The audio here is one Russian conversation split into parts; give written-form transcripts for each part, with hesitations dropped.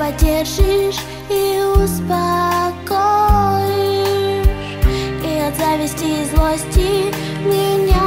поддержишь и успокоишь, и от зависти и злости меня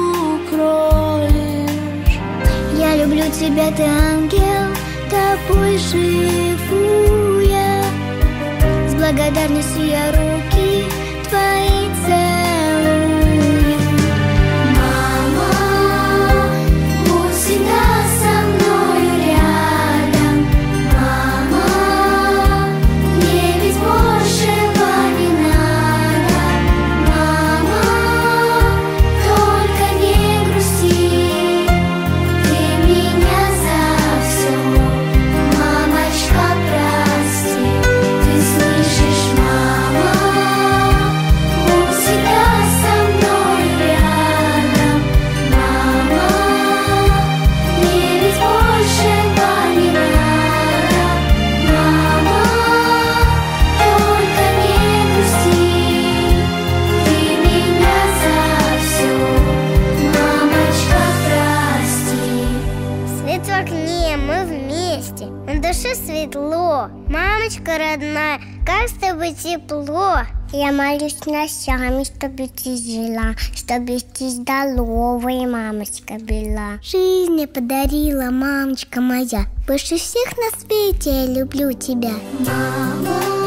укроешь. Я люблю тебя, ты ангел, тобой живу я. С благодарностью я руки твои целую. Мама, будь всегда со мною рядом. Мама, мне ведь большего не надо. Мама, только не грусти, ты меня за все, мамочка, прости. Ты слышишь, мама, будь всегда со мной рядом. Мама, мне ведь большего не надо. Мама, только не грусти, ты меня за все, мамочка, прости. Свет в окне, мы вместе, на душе светло. Мамочка родная, как с тобой тепло. Я молюсь ночами, чтобы ты жила, чтобы ты здоровая, мамочка, была. Жизнь мне подарила, мамочка моя. Больше всех на свете я люблю тебя. Мама.